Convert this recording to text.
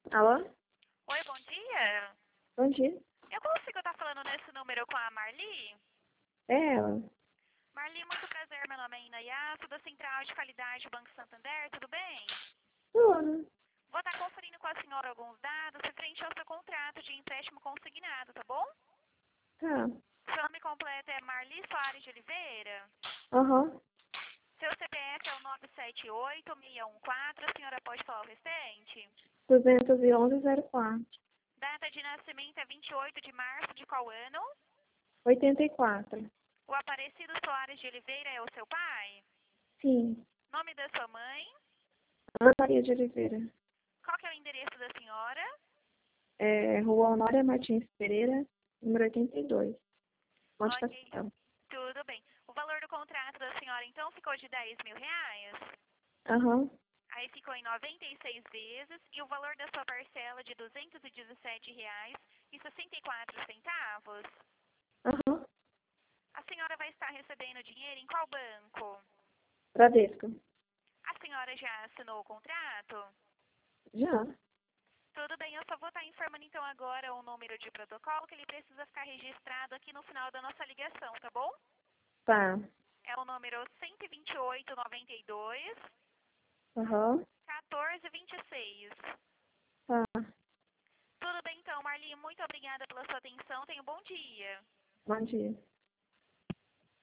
Alô? Oi, bom dia. Bom dia. Eu consigo estar falando nesse número com a Marli? É ela. Marli, muito prazer. Meu nome é Inayá, sou da Central de Qualidade do Banco Santander, tudo bem? Tudo. Vou estar conferindo com a senhora alguns dados referente ao seu contrato de empréstimo consignado, tá bom? Tá. Seu nome completo é Marli Soares de Oliveira. Aham. Seu CPF é o 978-614. A senhora pode falar o restante? 211,04. Data de nascimento é 28 de março de qual ano? 84. O Aparecido Soares de Oliveira é o seu pai? Sim. Nome da sua mãe? Ana Maria de Oliveira. Qual que é o endereço da senhora? Rua Honória Martins Pereira, número 82. Monte Ok, Castelo. tudo bem. O valor do contrato da senhora, então, ficou de R$ 10.000? Aham. Aí ficou em 96 vezes e o valor da sua parcela de R$ 217,64. Aham. A senhora vai estar recebendo dinheiro em qual banco? Bradesco. A senhora já assinou o contrato? Já. Tudo bem, eu só vou estar informando então agora o número de protocolo que ele precisa ficar registrado aqui no final da nossa ligação, tá bom? Tá. É o número 12892 Aham. 1426. Tá. Tudo bem então, Marli, muito obrigada pela sua atenção. Tenha um bom dia. Bom dia.